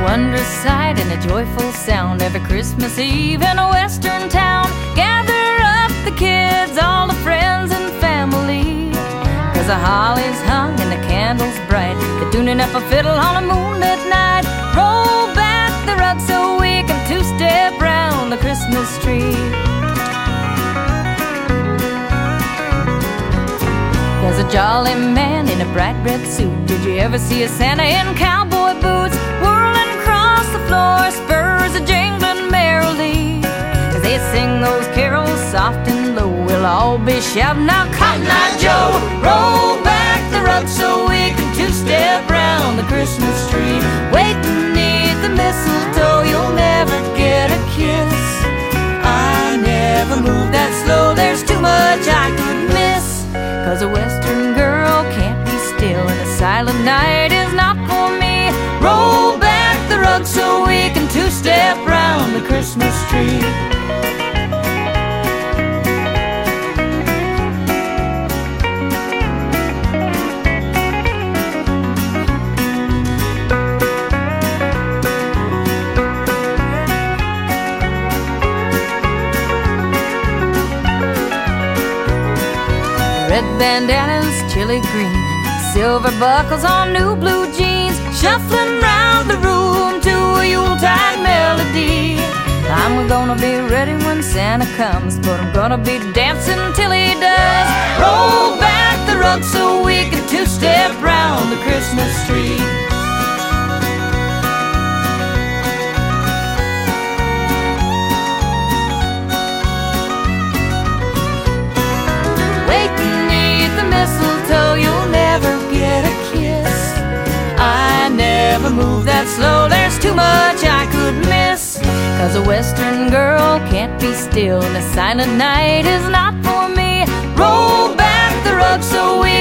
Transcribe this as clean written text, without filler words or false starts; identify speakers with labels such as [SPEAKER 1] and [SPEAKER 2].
[SPEAKER 1] wondrous sight and a joyful sound. Every Christmas Eve in a western town, gather up the kids, all the friends and family. 'Cause the holly's hung and the candles bright, they're tuning up a fiddle on a moonlit night. Roll back the rug so we can two-step round the Christmas tree. There's a jolly man in a bright red suit. Did you ever see a Santa in cowboy boots? Whirling across the floor, spurs a jingling merrily. As they sing those carols soft and low, we'll all be shouting out, Cotton Eye Joe! Roll back the rug so we can two-step round the Christmas tree. Wait beneath the mistletoe, you'll never get a kiss. I never move that slow, there's too much I could miss. 'Cause a western girl can't be still, and a silent night is not for me. Roll back the rug so we can two-step round the Christmas tree. Red bandanas, chili green, silver buckles on new blue jeans, shuffling round the room to a Yuletide melody. I'm gonna be ready when Santa comes, but I'm gonna be dancing till he does. Roll back the rug so we can two-step round the Christmas tree. Mistletoe, you'll never get a kiss. I never move that slow, there's too much I could miss. 'Cause a western girl can't be still, and a silent night is not for me. Roll back the rug so we